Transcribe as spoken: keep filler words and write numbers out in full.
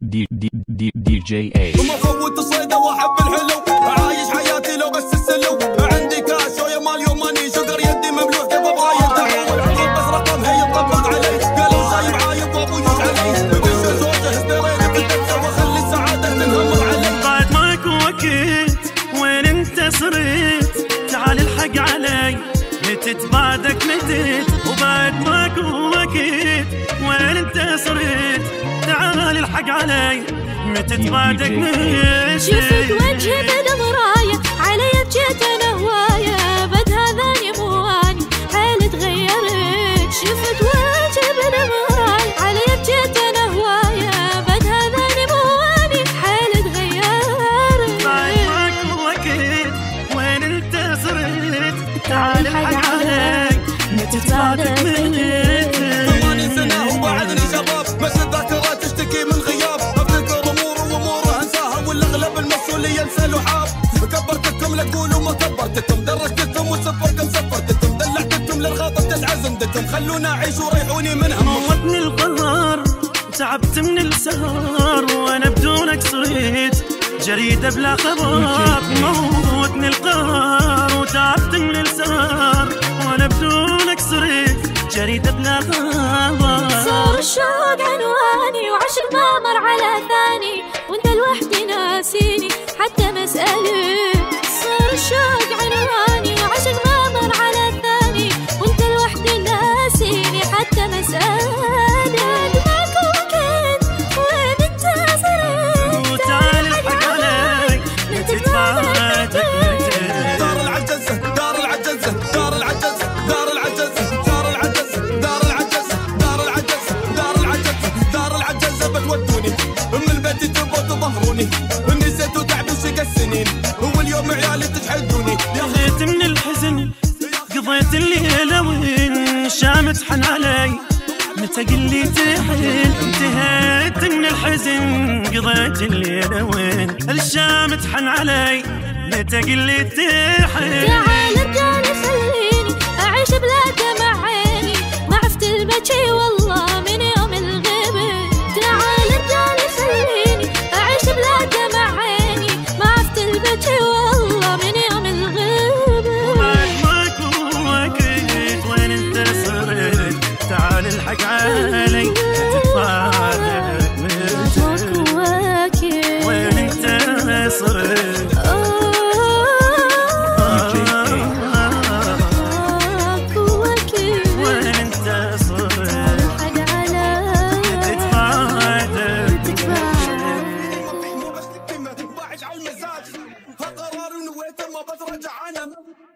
دي دي دي دي جي اي وما فوت الصيدة واحب الحلو، عايش حياتي لو بس السلو، عندي كاش ويا مال يوم ماني شقر يدي مملوح كيف ابغى ينتهي والعقل بس رقم هي يطبق علي، قالوا صايب عايب وابو يوز علي، بقش زوجه اشتريت بالدبسه واخلي السعاده تنهمر علي. بعد ماكو وقت وين انت صرت؟ تعال الحق علي متت بعدك متت، وبعد ماكو وقت وين انت صرت؟ تعال الحق علي متت بعدك متت. شفت وجهي بالمراية علي بجيت انا هواية، بد هذاني مواني حالي تغيرت. شفت وجهي بالمراية علي بجيت انا هواية، بد هذاني مواني حالي تغيرت. بعد ماكو وقت وين انت صرت؟ تعال الحق علي متت بعدك متت. ثمانين سنة وبعدني شباب، بس الذاكرة تشتكي من غياب، افتكر امور وامور انساها والاغلب المسؤولية انسى لحاب. كبرتكم لا تقولوا ما كبرتكم، درجتكم وسفركم سفرتكم، دلعتكم للخاطر تسعى زندكم، خلونا اعيش وريحوني من هم. موتني القهر وتعبت من السهر، وانا بدونك صرت جريدة بلا خبر. موتني القهر وتعبت من السهر، وانا بدونك صرت جريدة بلا خبر. صار الشوق عنواني وعشق ما مر على ثاني، وانت لوحدي ناسيني حتى مسألة. صار الشوق عنواني وعشق ما مر على ثاني، وانت لوحدي ناسيني حتى مسألة. معك وقت وين انت صرت؟ وتعال الحق علي متت بعدك متت. دار العجزة دار العجزة دار العجزة دار العجزة دار العجزة دار العجزة دار العجزة دار العجزة دار العجزة بتودوني من البيت تبغوا تظهروني، نسيتوا تعب وشق السنين واليوم عيالي تجحدوني. قضيت من الحزن قضيت الليلة وين شامت حن علي متى قلي تحل. انتهيت من الحزن قضيت الليلة وين الشامت حن علي متى قلي تحل. تعال ارجعلي خليني اعيش بلا دمع عيني، ما عفت البكي والله من يوم الغيبة. تعال ارجعلي خليني اعيش بلا دمع عيني، ما عفت البكي والله من يوم الغيبة. بعد ماكو وقت وين انت صرت؟ تعال الحق علي تتفادك ماكو وقت وين انت صرت؟ ماكو وقت وين انت صرت؟ الحق علي تتفادك. مو بس الكلمة بعيش على المزاج، هالقرار نويته ما بترجع عنه.